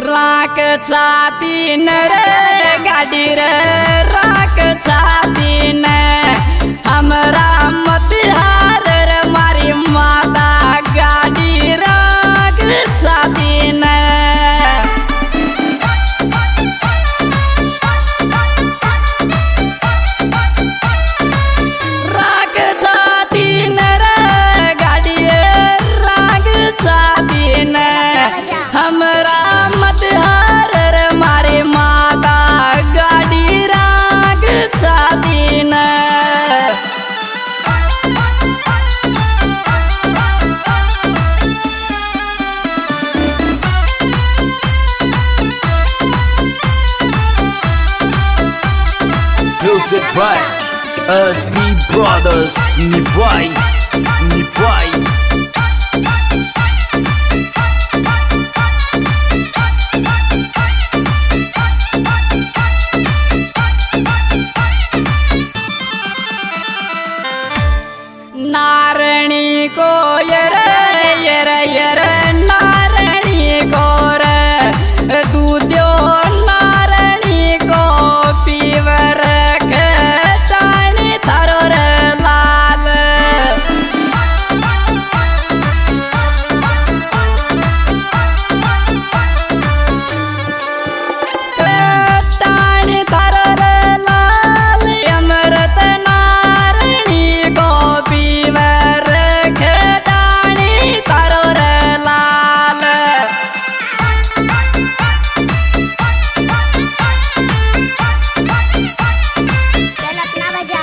राख छाती न रे गाड़ी रे राख छाती न हमरा मत हार रे मारी माता गाड़ी राख छाती न राख छाती न रे गाड़ी राख छाती न हमरा मत हार रे मारे माता गाड़ी राग छाती न Music by SB Brothers. Nivai, Nivai. नारणी को यर यर यर नारणी को रे दूध्यो नारणी को पीवर के टाणी थारो रे लाल टाणी थारो रे लाल अमृत नारणी को पीवर के टाणी थारो रे लाल चल अपना बजा।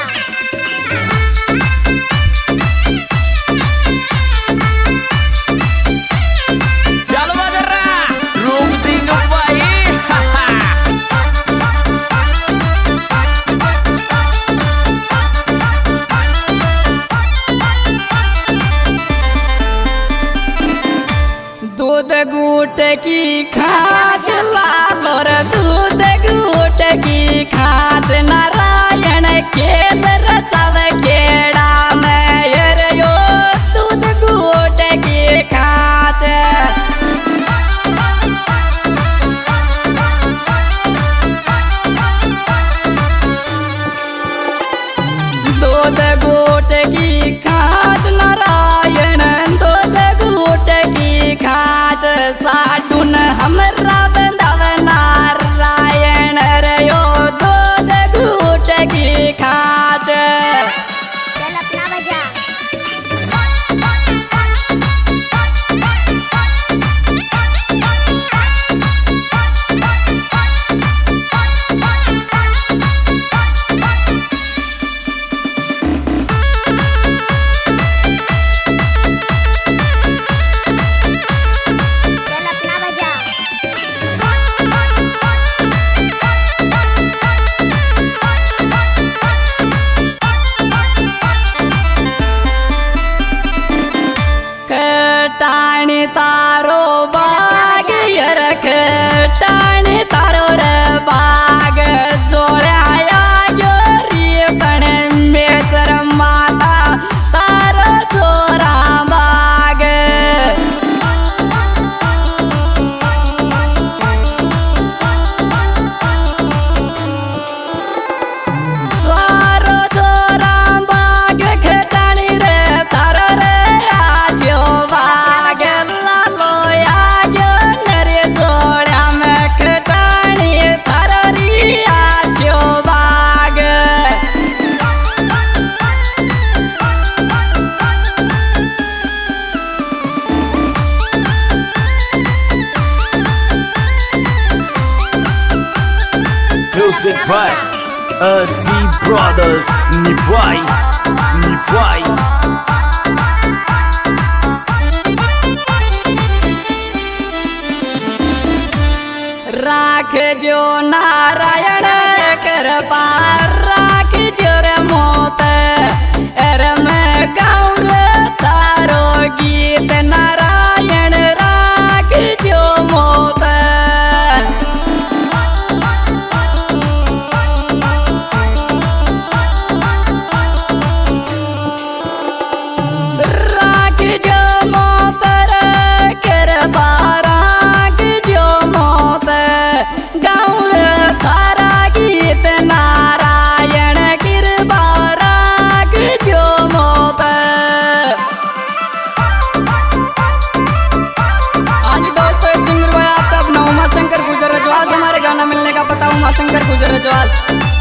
चलो बजरा, रूम सिंह भाई. दूध गूट की खाच लाल रे दूध गूट की खाच नारायण खेल रचाव खेड़ा में यर यो दूध गूट की खाच दूध गूट की खाच नारायण दूध गूट की खाच साडून हमरा बंधव नारायण रे यो दूध गूट की खाच चल अपना बजा। चल अपना बजा। कटाणी तारो बाग यरख टाणी तारो रे बाग जोळ्या योरी पण मेसर माता तारो जोरा बाग तारो जोरा बाग खटाणी रे तारो रे आजो बाग लालो आजो नरे जोड्या में खटाणी तारो री आजो बाग Music by SB Brothers. Nivai, Nivai. राख जो नारायण कृपा राख जो रे मोत रम गौर तारो गीत नारायण राख जो मोत राख जो मोत रे कृपा राख जो मोत गाता उमाशंकर गुजर जवास।